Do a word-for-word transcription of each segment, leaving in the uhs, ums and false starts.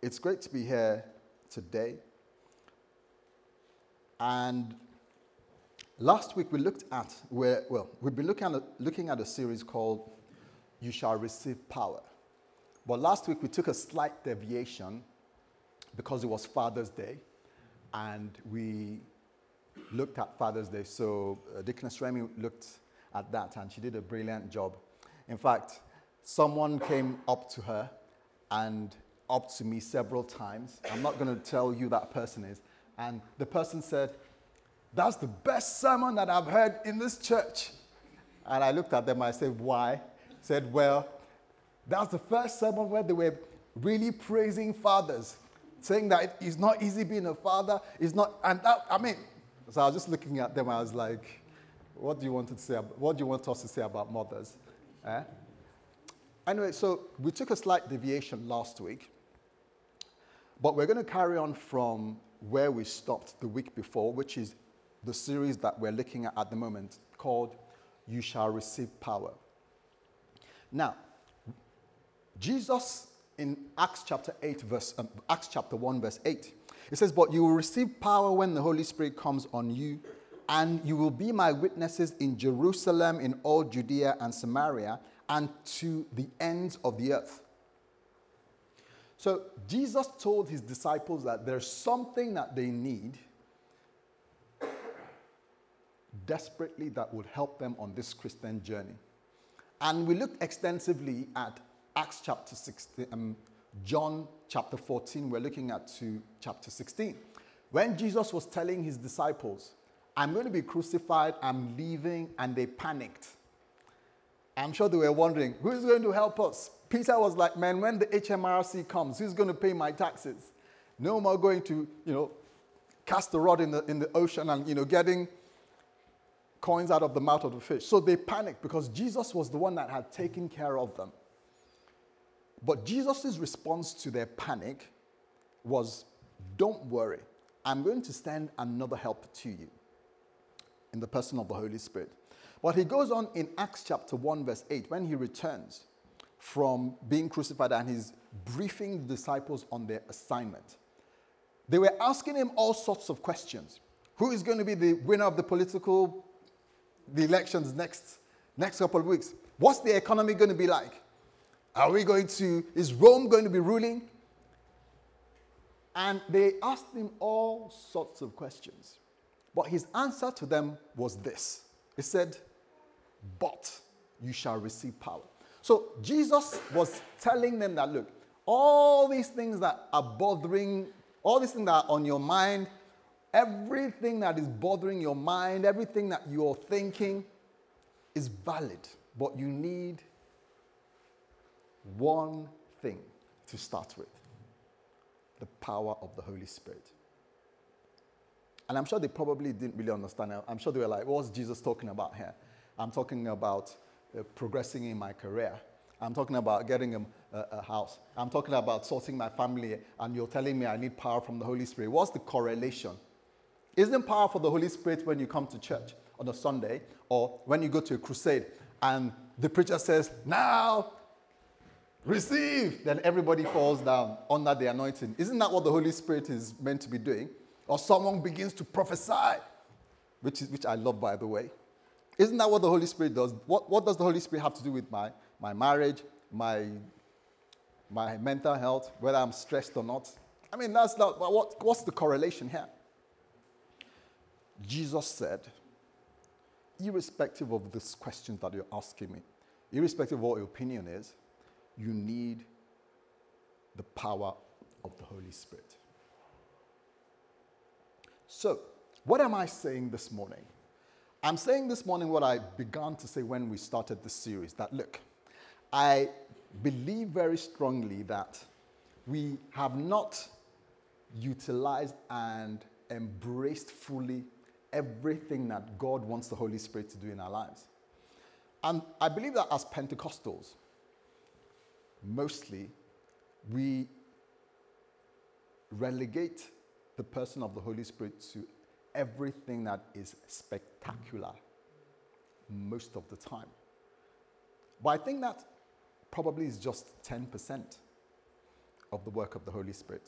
It's great to be here today. And last week we looked at where, well, we've been looking at, a, looking at a series called You Shall Receive Power. But last week we took a slight deviation because it was Father's Day, and we looked at Father's Day. So uh, Deaconess Remy looked at that, and she did a brilliant job. In fact, someone came up to her and up to me several times. I'm not going to tell you who that person is. And the person said, "That's the best sermon that I've heard in this church." And I looked at them and I said, "Why?" Said, "Well, that's the first sermon where they were really praising fathers, saying that it's not easy being a father. It's not," and that, I mean, so I was just looking at them. I was like, "What do you want to say? About, what do you want us to say about mothers?" Eh? Anyway, so we took a slight deviation last week, but we're going to carry on from where we stopped the week before, which is the series that we're looking at at the moment called You Shall Receive Power. Now, Jesus in Acts chapter eight, verse um, Acts chapter one, verse eight, it says, "But you will receive power when the Holy Spirit comes on you, and you will be my witnesses in Jerusalem, in all Judea and Samaria, and to the ends of the earth." So Jesus told his disciples that there's something that they need desperately that would help them on this Christian journey. And we looked extensively at Acts chapter sixteen, um, John chapter fourteen. We're looking at to chapter sixteen. When Jesus was telling his disciples, "I'm going to be crucified, I'm leaving," and they panicked. I'm sure they were wondering, who's going to help us? Peter was like, "Man, when the H M R C comes, who's going to pay my taxes? No more going to, you know, cast the rod in the, in the ocean and, you know, getting coins out of the mouth of the fish." So they panicked because Jesus was the one that had taken care of them. But Jesus' response to their panic was, "Don't worry, I'm going to send another helper to you in the person of the Holy Spirit." But he goes on in Acts chapter one, verse eight, when he returns from being crucified and he's briefing the disciples on their assignment. They were asking him all sorts of questions. Who is going to be the winner of the political, the elections next, next couple of weeks? What's the economy going to be like? Are we going to, is Rome going to be ruling? And they asked him all sorts of questions. But his answer to them was this. He said, "But you shall receive power." So Jesus was telling them that, look, all these things that are bothering, all these things that are on your mind, everything that is bothering your mind, everything that you're thinking is valid. But you need one thing to start with: the power of the Holy Spirit. And I'm sure they probably didn't really understand. I'm sure they were like, "What's Jesus talking about here?" I'm talking about uh, progressing in my career. I'm talking about getting a, a, a house. I'm talking about sorting my family, and you're telling me I need power from the Holy Spirit. What's the correlation? Isn't power for the Holy Spirit when you come to church on a Sunday, or when you go to a crusade and the preacher says, "Now, receive," then everybody falls down under the anointing? Isn't that what the Holy Spirit is meant to be doing? Or someone begins to prophesy, which is which I love, by the way. Isn't that what the Holy Spirit does? What, what does the Holy Spirit have to do with my, my marriage, my, my mental health, whether I'm stressed or not? I mean, that's not, what, what's the correlation here? Jesus said, irrespective of this question that you're asking me, irrespective of what your opinion is, you need the power of the Holy Spirit. So, what am I saying this morning? I'm saying this morning what I began to say when we started this series, that look, I believe very strongly that we have not utilized and embraced fully everything that God wants the Holy Spirit to do in our lives. And I believe that as Pentecostals, mostly, we relegate the person of the Holy Spirit to everything that is spectacular most of the time. But I think that probably is just ten percent of the work of the Holy Spirit.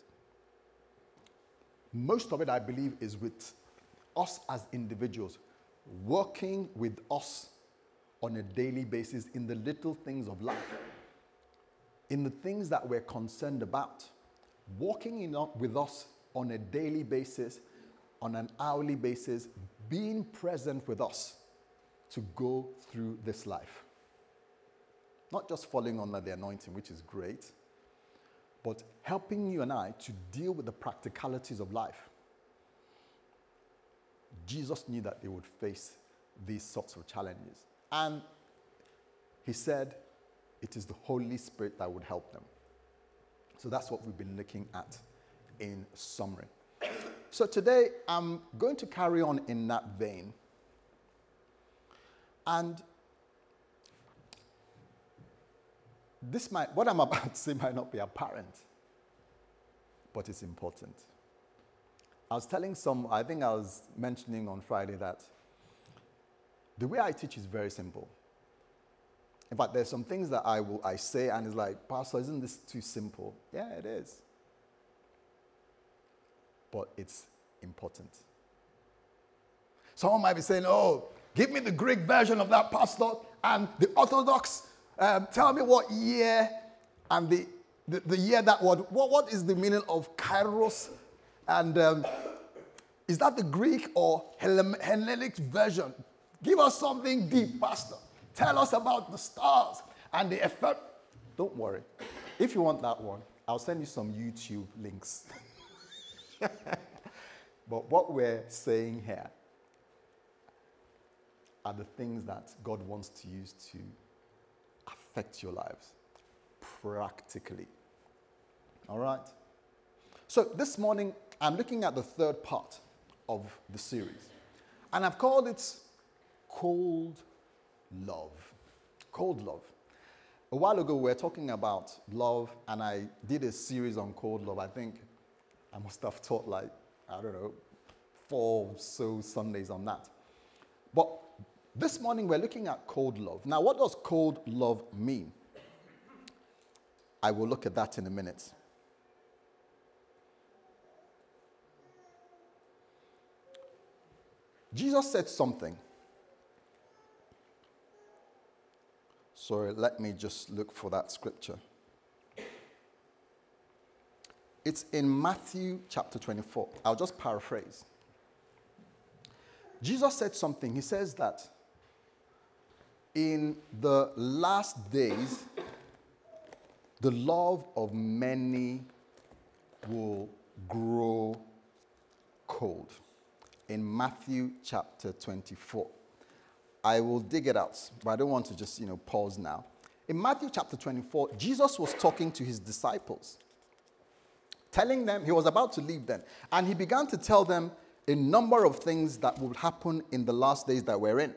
Most of it, I believe, is with us as individuals, working with us on a daily basis in the little things of life, in the things that we're concerned about, walking in with us on a daily basis, on an hourly basis, being present with us to go through this life. Not just falling under the anointing, which is great, but helping you and I to deal with the practicalities of life. Jesus knew that they would face these sorts of challenges. And he said it is the Holy Spirit that would help them. So that's what we've been looking at in summary. So today, I'm going to carry on in that vein. And this might, what I'm about to say might not be apparent, but it's important. I was telling some, I think I was mentioning on Friday that the way I teach is very simple. In fact, there's some things that I will I say and it's like, Pastor, isn't this too simple? Yeah, it is. But it's important. Someone might be saying, oh, give me the Greek version of that, Pastor, and the Orthodox, um, tell me what year, and the, the, the year that what, what, what is the meaning of Kairos, and um, is that the Greek or Hellenic version? Give us something deep, Pastor. Tell us about the stars and the effect. Don't worry. If you want that one, I'll send you some YouTube links. But what we're saying here are the things that God wants to use to affect your lives practically. All right? So this morning, I'm looking at the third part of the series. And I've called it Cold Love. Cold love. A while ago, we were talking about love, and I did a series on cold love. I think I must have taught like, I don't know, four or so Sundays on that. But this morning, we're looking at cold love. Now, what does cold love mean? I will look at that in a minute. Jesus said something. Sorry, let me just look for that scripture. It's in Matthew chapter twenty-four. I'll just paraphrase. Jesus said something. He says that in the last days, the love of many will grow cold. In Matthew chapter twenty-four. I will dig it out, but I don't want to just, you know, pause now. In Matthew chapter twenty-four, Jesus was talking to his disciples, telling them, he was about to leave them, and he began to tell them a number of things that would happen in the last days that we're in.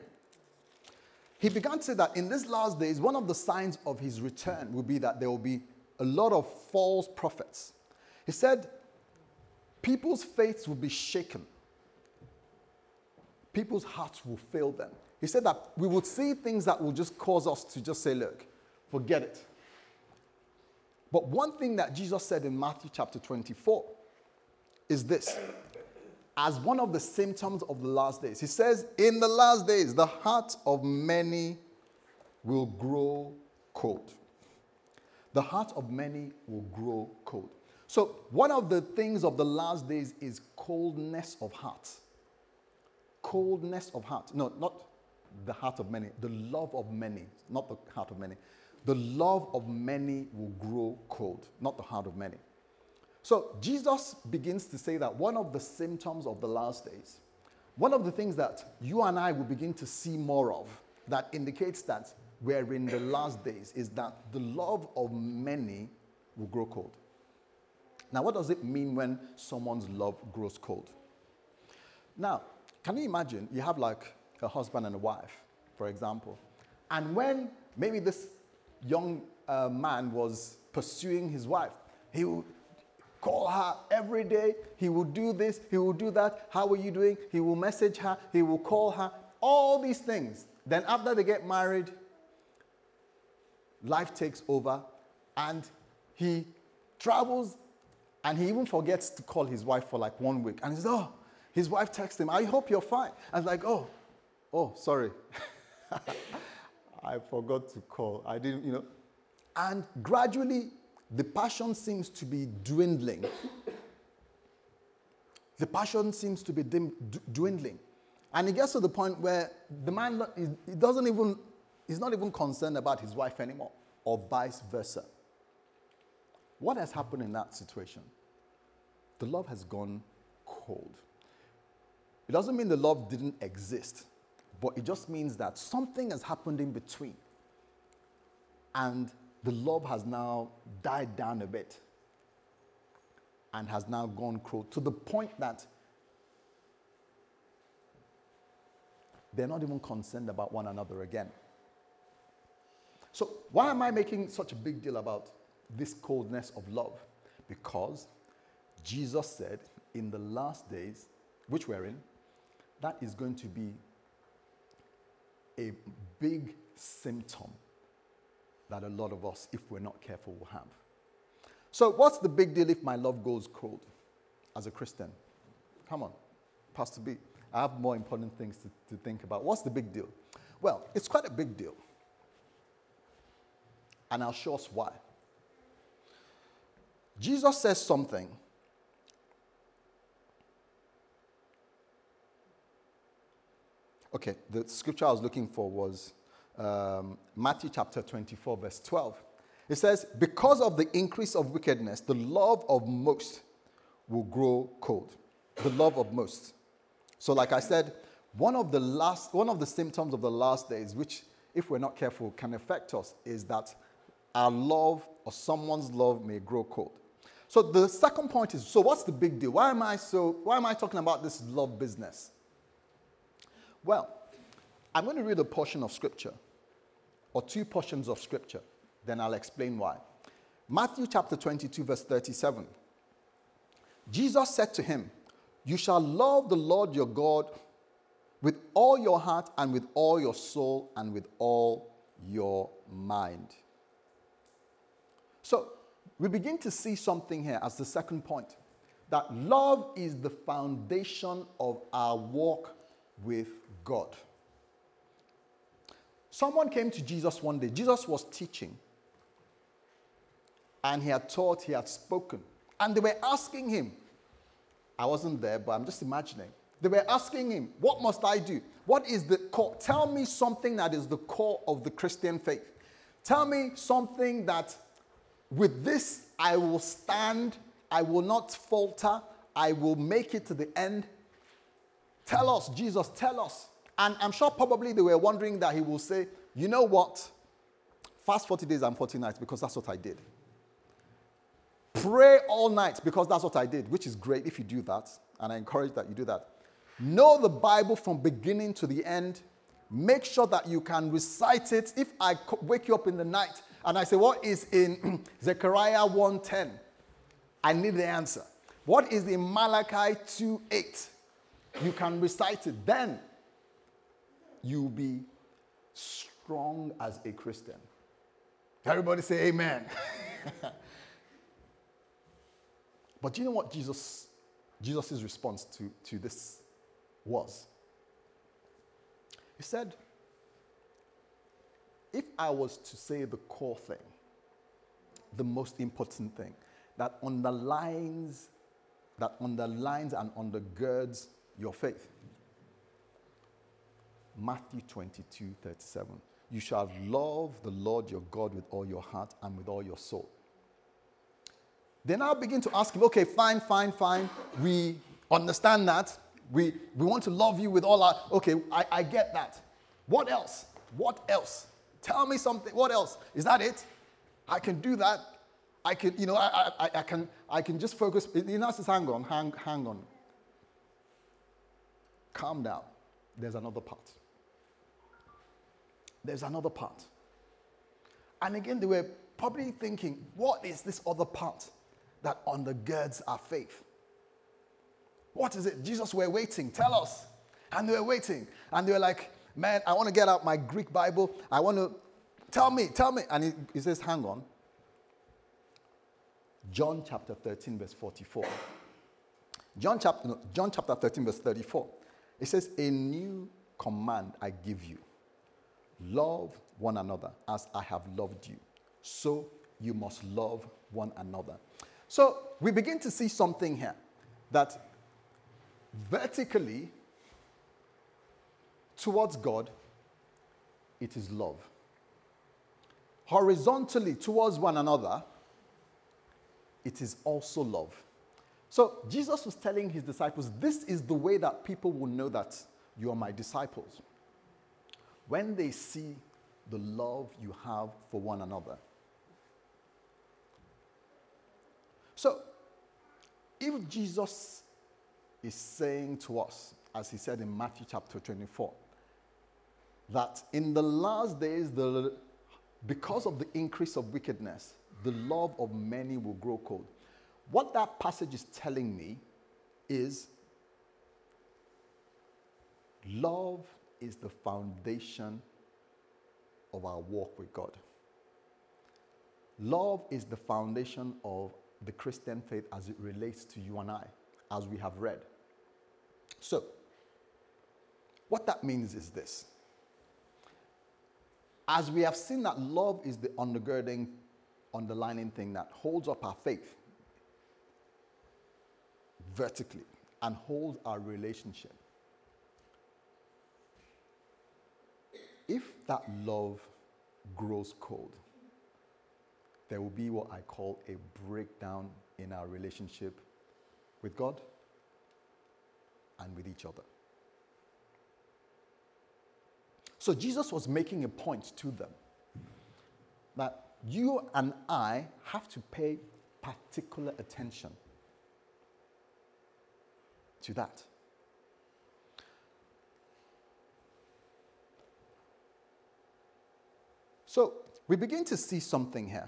He began to say that in these last days, one of the signs of his return will be that there will be a lot of false prophets. He said, people's faiths will be shaken. People's hearts will fail them. He said that we would see things that will just cause us to just say, look, forget it. But one thing that Jesus said in Matthew chapter twenty-four is this. As one of the symptoms of the last days, he says, in the last days, the heart of many will grow cold. The heart of many will grow cold. So one of the things of the last days is coldness of heart. Coldness of heart. No, not the heart of many. The love of many. Not the heart of many. The love of many will grow cold. Not the heart of many. So Jesus begins to say that one of the symptoms of the last days, one of the things that you and I will begin to see more of that indicates that we're in the last days is that the love of many will grow cold. Now, what does it mean when someone's love grows cold? Now, can you imagine you have like a husband and a wife, for example, and when maybe this young uh, man was pursuing his wife, he would call her every day, he will do this, he will do that, how are you doing? He will message her, he will call her, all these things. Then after they get married, life takes over and he travels, and he even forgets to call his wife for like one week. And he says, oh, his wife texts him, I hope you're fine. And like, oh, oh, sorry. I forgot to call. I didn't, you know. And gradually, the passion seems to be dwindling. The passion seems to be dim, d- dwindling. And it gets to the point where the man, he doesn't even, he's not even concerned about his wife anymore, or vice versa. What has happened in that situation? The love has gone cold. It doesn't mean the love didn't exist, but it just means that something has happened in between. And the love has now died down a bit and has now gone cold to the point that they're not even concerned about one another again. So why am I making such a big deal about this coldness of love? Because Jesus said in the last days, which we're in, that is going to be a big symptom that a lot of us, if we're not careful, will have. So what's the big deal if my love goes cold as a Christian? Come on, Pastor B. I have more important things to, to think about. What's the big deal? Well, it's quite a big deal. And I'll show us why. Jesus says something. Okay, the scripture I was looking for was um, Matthew chapter twenty-four, verse twelve. It says, because of the increase of wickedness, the love of most will grow cold. The love of most. So like I said, one of the last, one of the symptoms of the last days, which if we're not careful can affect us, is that our love or someone's love may grow cold. So the second point is, so what's the big deal? Why am I so, why am I talking about this love business? Well, I'm going to read a portion of scripture, or two portions of scripture, then I'll explain why. Matthew chapter twenty-two, verse thirty-seven. Jesus said to him, you shall love the Lord your God with all your heart and with all your soul and with all your mind. So we begin to see something here as the second point, that love is the foundation of our walk with God. Someone came to Jesus one day. Jesus was teaching, and he had taught, he had spoken, and they were asking him, I wasn't there, but I'm just imagining. They were asking him, what must I do? What is the core? Tell me something that is the core of the Christian faith. Tell me something that with this I will stand, I will not falter, I will make it to the end. Tell us, Jesus, tell us. And I'm sure probably they were wondering that he will say, you know what? Fast forty days and forty nights because that's what I did. Pray all night because that's what I did, which is great if you do that. And I encourage that you do that. Know the Bible from beginning to the end. Make sure that you can recite it. If I wake you up in the night and I say, what is in Zechariah one ten? I need the answer. What is in Malachi two eight? You can recite it. Then you'll be strong as a Christian. Everybody say amen. But do you know what Jesus, Jesus' response to, to this was? He said, if I was to say the core thing, the most important thing, that underlines, that underlines and undergirds your faith, Matthew twenty-two thirty-seven. You shall love the Lord your God with all your heart and with all your soul. They now begin to ask him, okay, fine, fine, fine. We understand that. We, we want to love you with all our, okay, I, I get that. What else? What else? Tell me something. What else? Is that it? I can do that. I can, you know, I, I, I can, I can just focus. You know, says, hang on, hang, hang on. Calm down. There's another part. There's another part. And again, they were probably thinking, what is this other part that undergirds our faith? What is it? Jesus, we're waiting. Tell us. And they were waiting. And they were like, man, I want to get out my Greek Bible. I want to, tell me, tell me. And he, he says, hang on. John chapter thirteen, verse forty-four. John chapter, no, John chapter thirteen, verse thirty-four. It says, a new command I give you. Love one another as I have loved you. So you must love one another. So we begin to see something here. That vertically, towards God, it is love. Horizontally, towards one another, it is also love. So Jesus was telling his disciples, this is the way that people will know that you are my disciples. When they see the love you have for one another. So, if Jesus is saying to us, as he said in Matthew chapter twenty-four, that in the last days, the, because of the increase of wickedness, the love of many will grow cold. What that passage is telling me is love is the foundation of our walk with God. Love is the foundation of the Christian faith as it relates to you and I, as we have read. So, what that means is this. As we have seen that love is the undergirding, underlining thing that holds up our faith vertically and holds our relationship. If that love grows cold, there will be what I call a breakdown in our relationship with God and with each other. So Jesus was making a point to them that you and I have to pay particular attention to that. So we begin to see something here.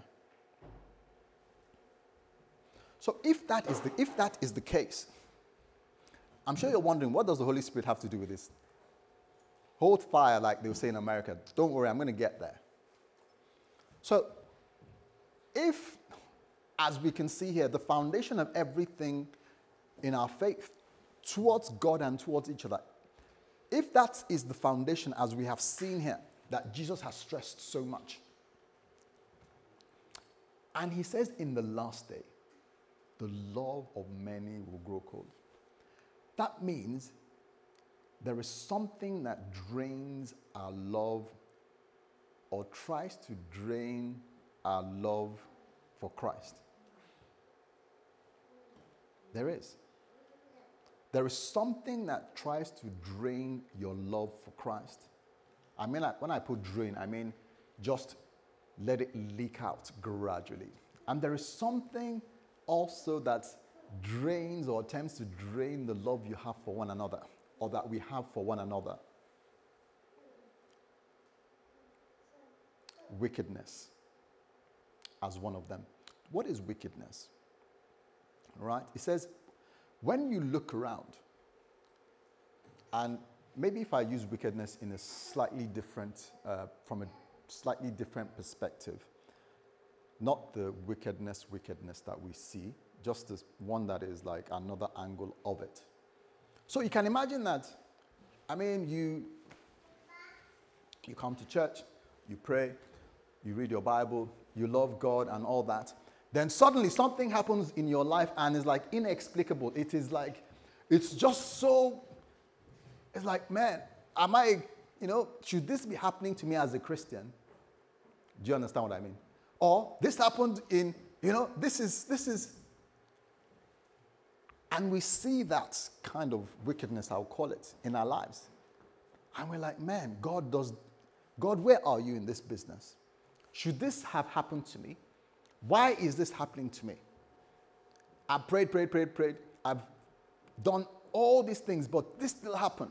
So if that is the if that is the case, I'm sure you're wondering, what does the Holy Spirit have to do with this? Hold fire, like they would say in America. Don't worry, I'm going to get there. So if, as we can see here, the foundation of everything in our faith towards God and towards each other, if that is the foundation, as we have seen here, that Jesus has stressed so much, and he says in the last day, the love of many will grow cold. That means there is something that drains our love or tries to drain our love for Christ. There is. There is something that tries to drain your love for Christ. I mean, like, when I put drain, I mean just let it leak out gradually. And there is something also that drains or attempts to drain the love you have for one another, or that we have for one another. Wickedness as one of them. What is wickedness? All right? It says, when you look around, and maybe if I use wickedness in a slightly different, uh, from a slightly different perspective, not the wickedness, wickedness that we see, just this one that is like another angle of it. So you can imagine that, I mean, you, you come to church, you pray, you read your Bible, you love God and all that. Then suddenly something happens in your life and is like inexplicable. It is like, it's just so, it's like, man, am I, you know, should this be happening to me as a Christian? Do you understand what I mean? Or this happened in, you know, this is, this is, and we see that kind of wickedness, I'll call it, in our lives. And we're like, man, God does, God, where are you in this business? Should this have happened to me? Why is this happening to me? I prayed, prayed, prayed, prayed. I've done all these things, but this still happened.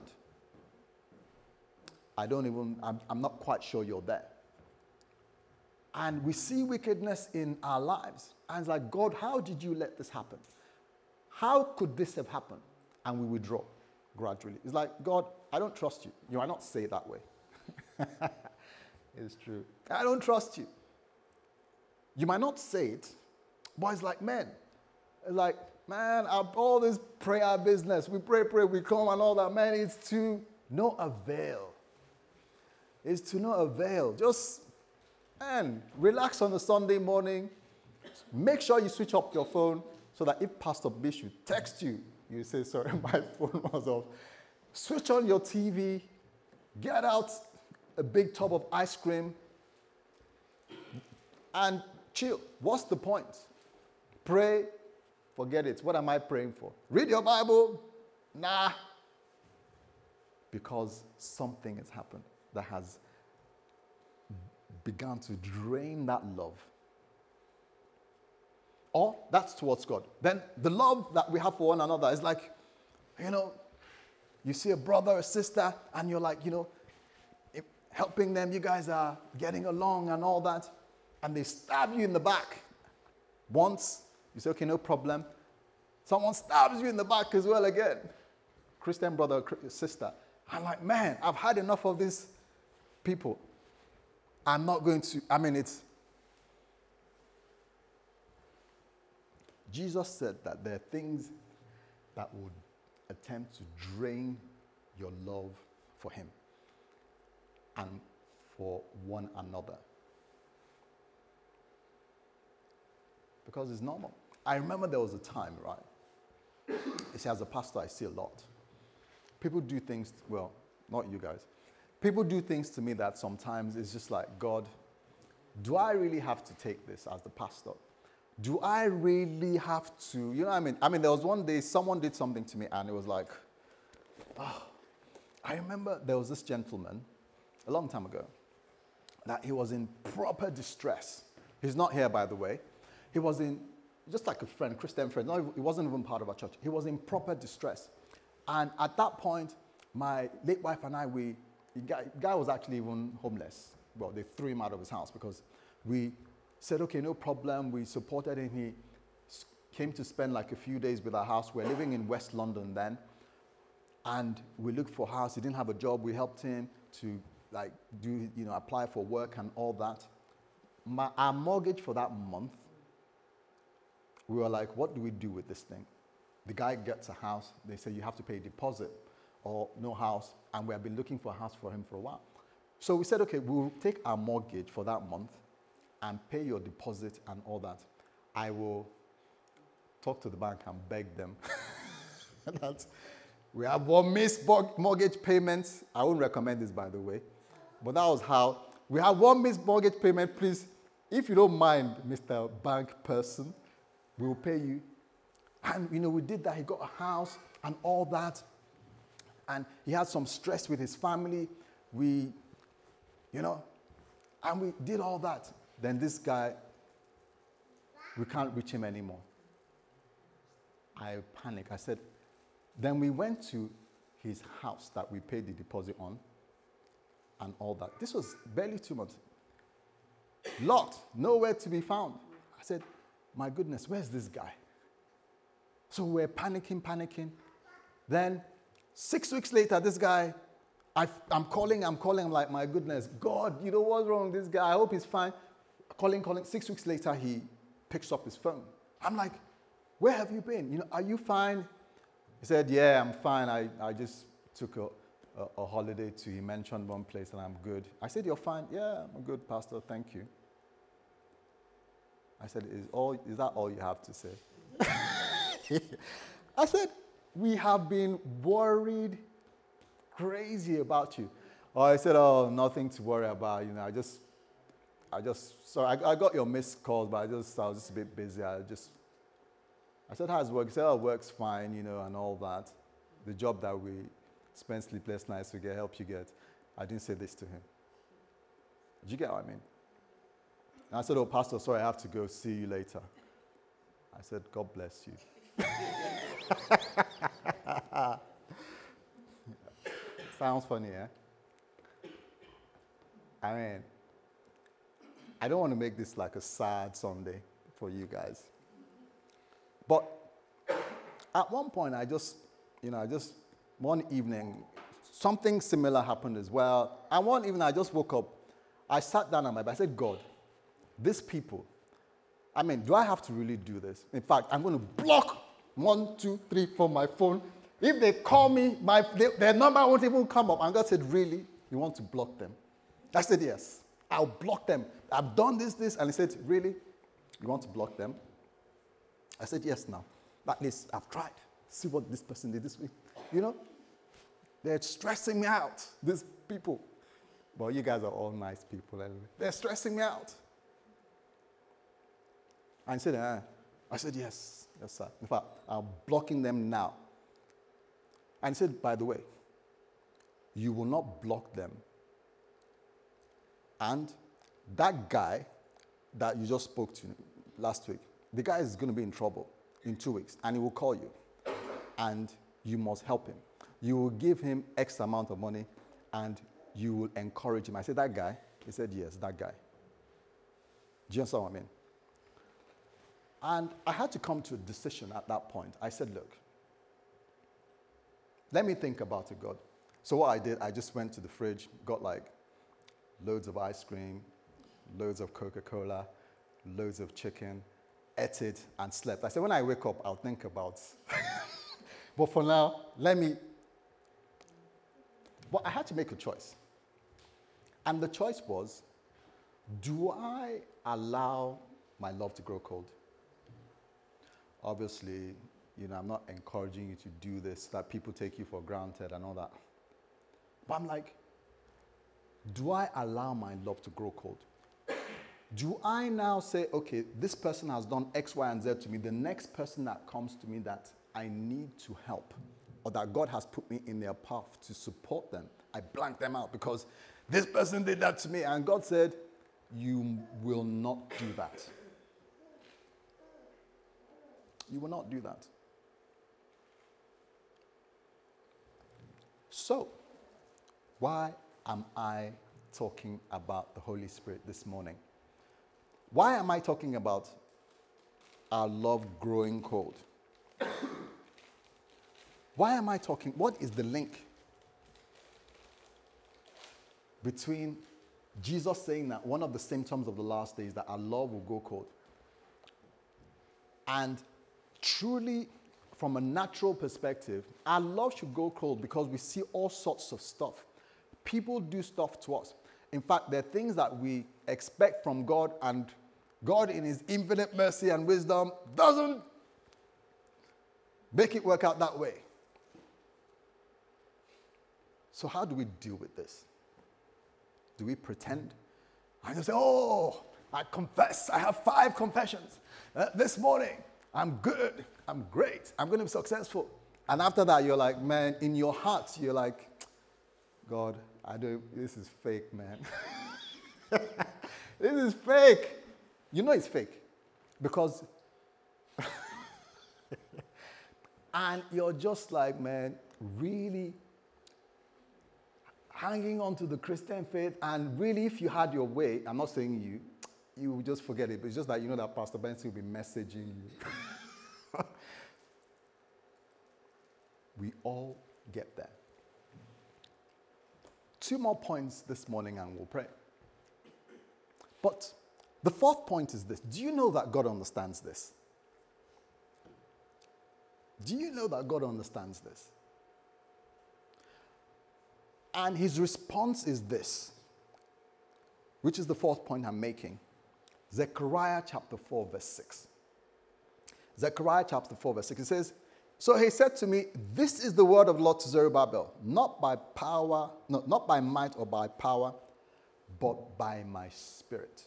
I don't even, I'm, I'm not quite sure you're there. And we see wickedness in our lives. And it's like, God, how did you let this happen? How could this have happened? And we withdraw gradually. It's like, God, I don't trust you. You might not say it that way. It's true. I don't trust you. You might not say it, But it's like, man, it's like, man, our, all this prayer business, we pray, pray, we come and all that, man, it's to no avail. It's to no avail. Just, man, relax on a Sunday morning. Make sure you switch up your phone so that if Pastor Bish should text you, you say, sorry, my phone was off. Switch on your T V, get out a big tub of ice cream, and chill. What's the point? Pray, forget it. What am I praying for? Read your Bible? Nah. Because something has happened that has begun to drain that love. Or that's towards God. Then the love that we have for one another is like, you know, you see a brother or sister and you're like, you know, helping them, you guys are getting along and all that, and they stab you in the back. Once, you say, okay, no problem. Someone stabs you in the back as well again. Christian brother or sister. I'm like, man, I've had enough of these people. I'm not going to, I mean, it's, Jesus said that there are things that would attempt to drain your love for him and for one another. Because it's normal. I remember there was a time, right? You see, as a pastor, I see a lot. People do things, well, not you guys. People do things to me that sometimes it's just like, God, do I really have to take this as the pastor? Do I really have to, you know what I mean? I mean, there was one day someone did something to me and it was like, oh, I remember there was this gentleman a long time ago that he was in proper distress. He's not here, by the way. He was in, just like a friend, Christian friend. No, he wasn't even part of our church. He was in proper distress. And at that point, my late wife and I, we, the guy, the guy was actually even homeless. Well, they threw him out of his house because we said, okay, no problem. We supported him. He came to spend like a few days with our house. We're living in West London then. And we looked for a house. He didn't have a job. We helped him to like do, you know, apply for work and all that. My, our mortgage for that month, we were like, what do we do with this thing? The guy gets a house. They say you have to pay a deposit or no house. And we have been looking for a house for him for a while. So we said, okay, we'll take our mortgage for that month and pay your deposit and all that. I will talk to the bank and beg them. that we have one missed mortgage payment. I won't recommend this, by the way. But that was how. We have one missed mortgage payment. Please, if you don't mind, Mister Bank person, we will pay you. And, you know, we did that. He got a house and all that. And he had some stress with his family. We, you know, and we did all that. Then this guy, we can't reach him anymore. I panicked. I said, then we went to his house that we paid the deposit on and all that. This was barely two months. Locked, nowhere to be found. I said, my goodness, where's this guy? So we're panicking, panicking. Then six weeks later, this guy, I, I'm calling, I'm calling, I'm like, my goodness, God, you know what's wrong with this guy? I hope he's fine. Calling, calling. Six weeks later, he picks up his phone. I'm like, where have you been? You know, are you fine? He said, yeah, I'm fine. I, I just took a, a, a holiday to, he mentioned one place and I'm good. I said, you're fine? Yeah, I'm good, Pastor, thank you. I said, is, all, is that all you have to say? I said, we have been worried crazy about you. Oh, I said, oh, nothing to worry about. You know, I just, I just, sorry, I, I got your missed calls, but I just, I was just a bit busy. I just, I said, how's work? He said, oh, work's fine, you know, and all that. The job that we spend sleepless nights to get help you get. I didn't say this to him. Did you get what I mean? And I said, oh, Pastor, sorry, I have to go. See you later. I said, God bless you. Sounds funny, eh? I mean, I don't want to make this like a sad Sunday for you guys. But at one point, I just, you know, I just, one evening, something similar happened as well. And one evening, I just woke up. I sat down on my bed. I said, God, these people, I mean, do I have to really do this? In fact, I'm going to block one, two, three from my phone. If they call me, my they, their number won't even come up. And God said, really? You want to block them? I said, yes. I'll block them. I've done this, this. And he said, really? You want to block them? I said, yes, now. At least I've tried. See what this person did this week. You know? They're stressing me out, these people. Well, you guys are all nice people anyway. They're stressing me out. And he said, ah. I said, yes, yes, sir. In fact, I'm blocking them now. And he said, by the way, you will not block them. And that guy that you just spoke to last week, the guy is going to be in trouble in two weeks, and he will call you. And you must help him. You will give him X amount of money, and you will encourage him. I said, that guy? He said, yes, that guy. Do you understand what I mean? And I had to come to a decision at that point. I said, look, let me think about it, God. So what I did, I just went to the fridge, got like loads of ice cream, loads of Coca-Cola, loads of chicken, ate it, and slept. I said, when I wake up, I'll think about it. But for now, let me... But I had to make a choice. And the choice was, do I allow my love to grow cold? Obviously, you know, I'm not encouraging you to do this, that people take you for granted and all that. But I'm like, do I allow my love to grow cold? Do I now say, okay, this person has done X, Y, and Z to me. The next person that comes to me that I need to help, or that God has put me in their path to support them, I blank them out because this person did that to me. And God said, you will not do that. You will not do that. So, why am I talking about the Holy Spirit this morning? Why am I talking about our love growing cold? Why am I talking? What is the link between Jesus saying that one of the symptoms of the last days is that our love will go cold? And truly, from a natural perspective, our love should go cold because we see all sorts of stuff. People do stuff to us. In fact, there are things that we expect from God, and God, in his infinite mercy and wisdom, doesn't make it work out that way. So how do we deal with this? Do we pretend? I just say, oh, I confess. I have five confessions. Uh, this morning, I'm good. I'm great. I'm going to be successful. And after that, you're like, man, in your heart, you're like, God, I don't, this is fake, man. This is fake. You know it's fake. Because, and you're just like, man, really hanging on to the Christian faith. And really, if you had your way, I'm not saying you, you would just forget it. But it's just that you know that Pastor Benson will be messaging you. We all get there. Two more points this morning and we'll pray. But the fourth point is this. Do you know that God understands this? Do you know that God understands this? And his response is this, which is the fourth point I'm making. Zechariah chapter four, verse six. Zechariah chapter four, verse six. It says, so he said to me, this is the word of the Lord to Zerubbabel, not by power, no, not by might or by power, but by my spirit,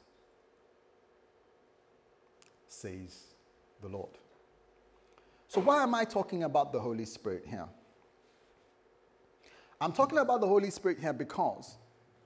says the Lord. So why am I talking about the Holy Spirit here? I'm talking about the Holy Spirit here because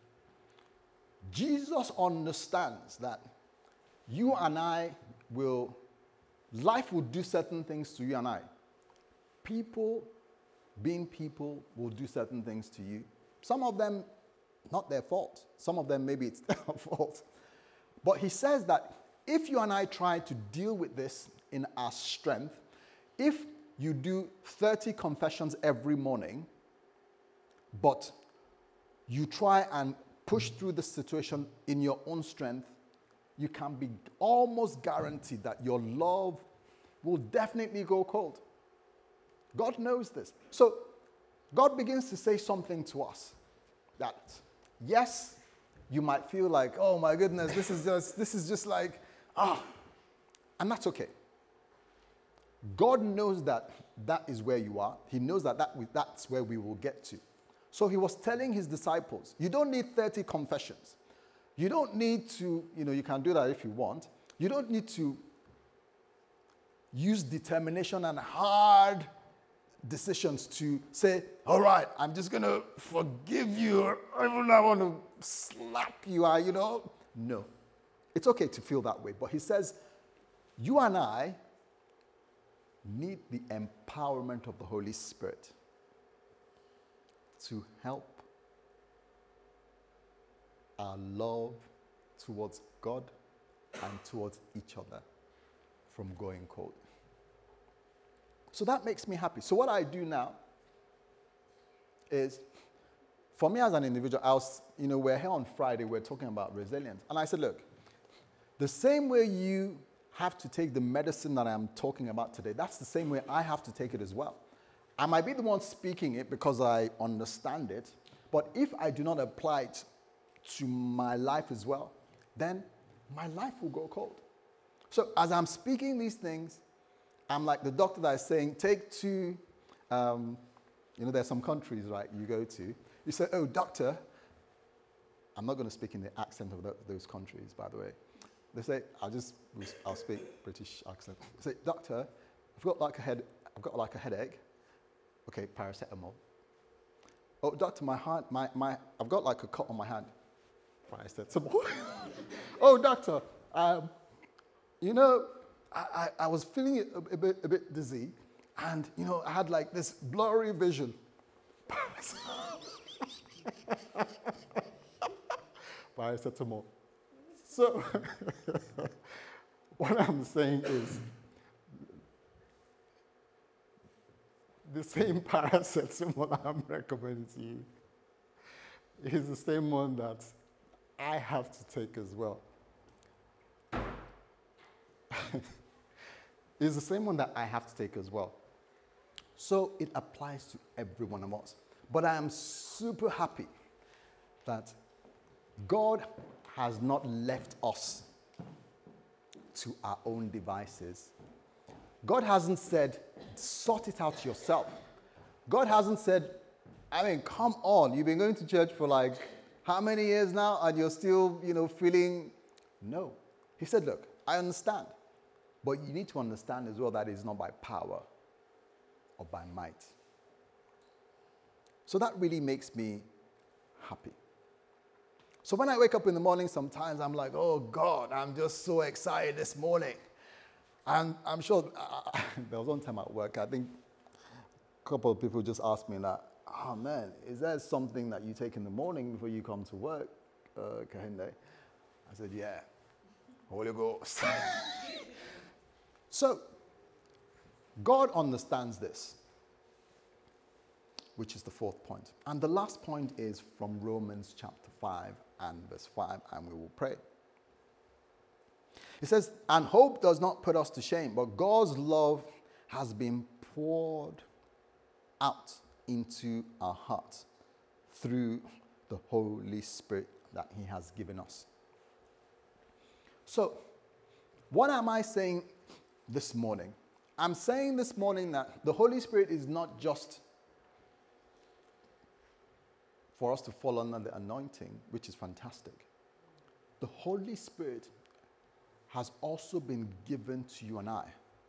Jesus understands that you and I will, life will do certain things to you and I. People, being people, will do certain things to you. Some of them, not their fault. Some of them, maybe it's their fault. But he says that if you and I try to deal with this in our strength, if you do thirty confessions every morning, but you try and push through the situation in your own strength, you can be almost guaranteed that your love will definitely go cold. God knows this. So God begins to say something to us that, yes, you might feel like, oh my goodness, this is just, this is just like, ah, and that's okay. God knows that that is where you are. He knows that, that we, that's where we will get to. So he was telling his disciples, you don't need thirty confessions. You don't need to, you know, you can do that if you want. You don't need to use determination and hard decisions to say, all right, I'm just going to forgive you. Even I want to slap you, I, you know. No. It's okay to feel that way. But he says, you and I need the empowerment of the Holy Spirit to help our love towards God and towards each other from going cold. So that makes me happy. So what I do now is, for me as an individual, I was, you know, we're here on Friday, we're talking about resilience. And I said, look, the same way you have to take the medicine that I'm talking about today, that's the same way I have to take it as well. I might be the one speaking it because I understand it, but if I do not apply it to my life as well, then my life will go cold. So as I'm speaking these things, I'm like the doctor that is saying, take two, um, you know, there's some countries, right, you go to. You say, oh, doctor, I'm not going to speak in the accent of the, those countries, by the way. They say, I'll just, I'll speak British accent. They say, doctor, I've got like a head, I've got like a headache. Okay, paracetamol. Oh, doctor, my hand, my, my, I've got like a cut on my hand. Paracetamol. Oh, doctor, um, you know, I, I, I was feeling a, a, bit, a bit dizzy, and, you know, I had like this blurry vision. Paracetamol. So, what I'm saying is, the same paracetamol I'm recommending to you is the same one that I have to take as well. It's the same one that I have to take as well. So it applies to every one of us. But I am super happy that God has not left us to our own devices. God hasn't said, sort it out yourself. God hasn't said, I mean, come on, you've been going to church for like how many years now and you're still, you know, feeling, no. He said, look, I understand, but you need to understand as well that it's not by power or by might. So that really makes me happy. So when I wake up in the morning, sometimes I'm like, oh God, I'm just so excited this morning. And I'm sure, uh, there was one time at work, I think a couple of people just asked me that, oh man, is there something that you take in the morning before you come to work, uh, Kehinde? I said, yeah, Holy Ghost. So, God understands this, which is the fourth point. And the last point is from Romans chapter five and verse five, and we will pray. It says, and hope does not put us to shame, but God's love has been poured out into our hearts through the Holy Spirit that he has given us. So, what am I saying this morning? I'm saying this morning that the Holy Spirit is not just for us to fall under the anointing, which is fantastic. The Holy Spirit has also been given to you and I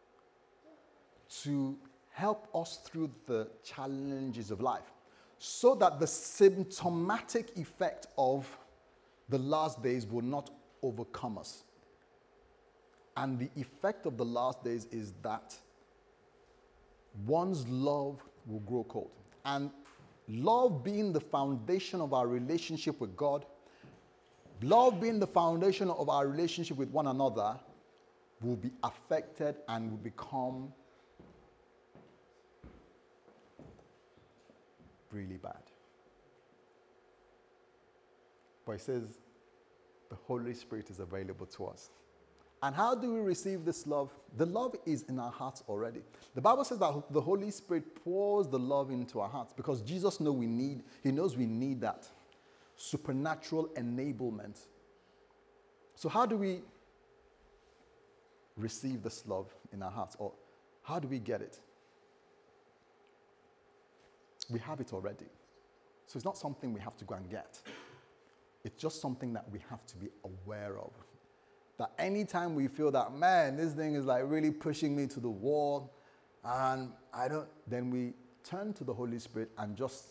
to help us through the challenges of life, so that the symptomatic effect of the last days will not overcome us. And the effect of the last days is that one's love will grow cold. And love being the foundation of our relationship with God, love being the foundation of our relationship with one another, will be affected and will become really bad. But it says, the Holy Spirit is available to us. And how do we receive this love? The love is in our hearts already. The Bible says that the Holy Spirit pours the love into our hearts because Jesus knows we need, he knows we need that supernatural enablement. So how do we receive this love in our hearts? Or how do we get it? We have it already. So it's not something we have to go and get. It's just something that we have to be aware of. That anytime we feel that, man, this thing is like really pushing me to the wall, and I don't, then we turn to the Holy Spirit and just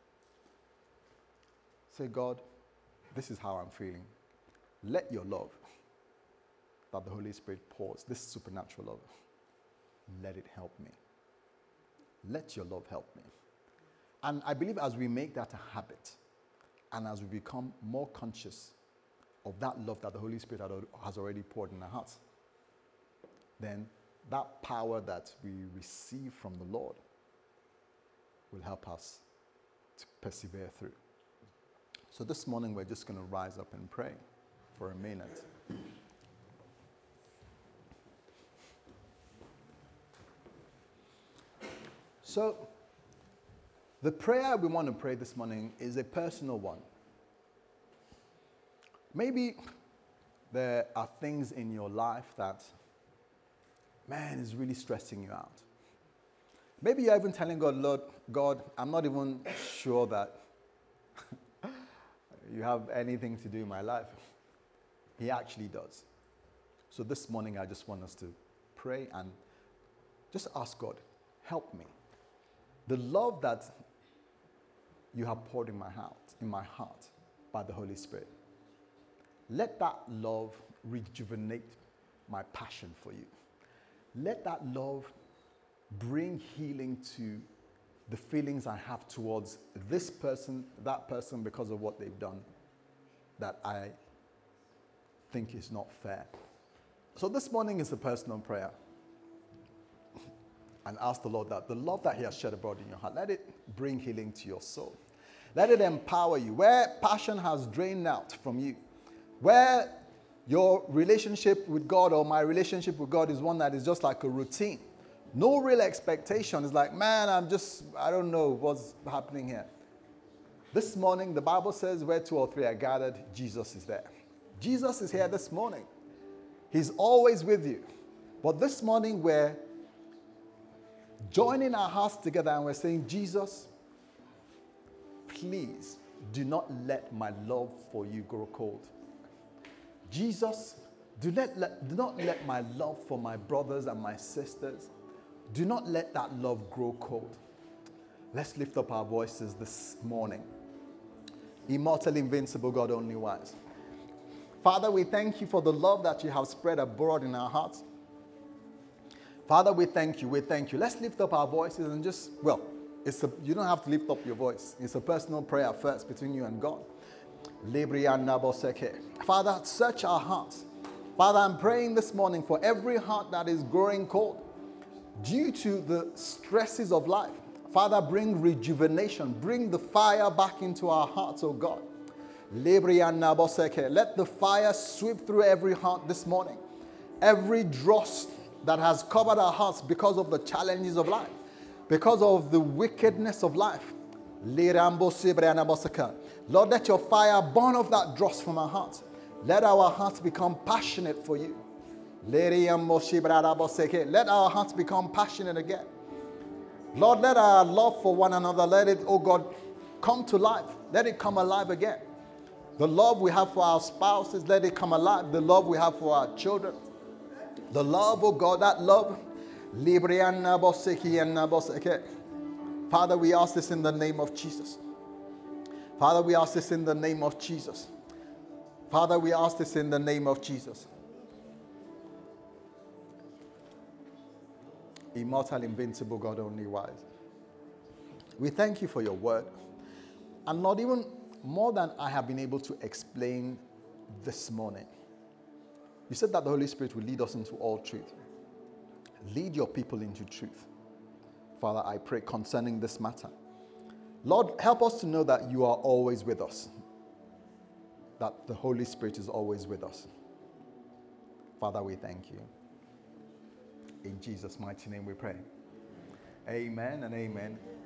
say, God, this is how I'm feeling. Let your love that the Holy Spirit pours, this supernatural love, let it help me. Let your love help me. And I believe as we make that a habit, and as we become more conscious of that love that the Holy Spirit has already poured in our hearts, then that power that we receive from the Lord will help us to persevere through. So this morning we're just going to rise up and pray for a minute. So the prayer we want to pray this morning is a personal one. Maybe there are things in your life that, man, is really stressing you out. Maybe you're even telling God, Lord, God, I'm not even sure that you have anything to do in my life. He actually does. So this morning, I just want us to pray and just ask God, help me. The love that you have poured in my heart, in my heart by the Holy Spirit, let that love rejuvenate my passion for you. Let that love bring healing to the feelings I have towards this person, that person, because of what they've done that I think is not fair. So this morning is a personal prayer. And ask the Lord that the love that he has shed abroad in your heart, let it bring healing to your soul. Let it empower you. Where passion has drained out from you, where your relationship with God or my relationship with God is one that is just like a routine. No real expectation. It's like, man, I'm just, I don't know what's happening here. This morning, the Bible says where two or three are gathered, Jesus is there. Jesus is here this morning. He's always with you. But this morning, we're joining our hearts together and we're saying, Jesus, please do not let my love for you grow cold. Jesus, do not let, do not let my love for my brothers and my sisters, do not let that love grow cold. Let's lift up our voices this morning. Immortal, invincible God, only wise. Father, we thank you for the love that you have spread abroad in our hearts. Father, we thank you, we thank you. Let's lift up our voices and just, well, it's a, you don't have to lift up your voice. It's a personal prayer first between you and God. Father, search our hearts. Father, I'm praying this morning for every heart that is growing cold due to the stresses of life. Father, bring rejuvenation. Bring the fire back into our hearts, oh God. Let the fire sweep through every heart this morning. Every dross that has covered our hearts because of the challenges of life, because of the wickedness of life. Lord, let your fire burn off that dross from our hearts. Let our hearts become passionate for you. Let our hearts become passionate again. Lord, let our love for one another, let it, oh God, come to life. Let it come alive again. The love we have for our spouses, let it come alive. The love we have for our children. The love, oh God, that love. Father, we ask this in the name of Jesus. Father, we ask this in the name of Jesus. Father, we ask this in the name of Jesus. Immortal, invincible God, only wise. We thank you for your word. And Lord, even more than I have been able to explain this morning, you said that the Holy Spirit will lead us into all truth. Lead your people into truth. Father, I pray concerning this matter. Lord, help us to know that you are always with us. that the Holy Spirit is always with us. Father, we thank you. In Jesus' mighty name we pray. Amen and amen.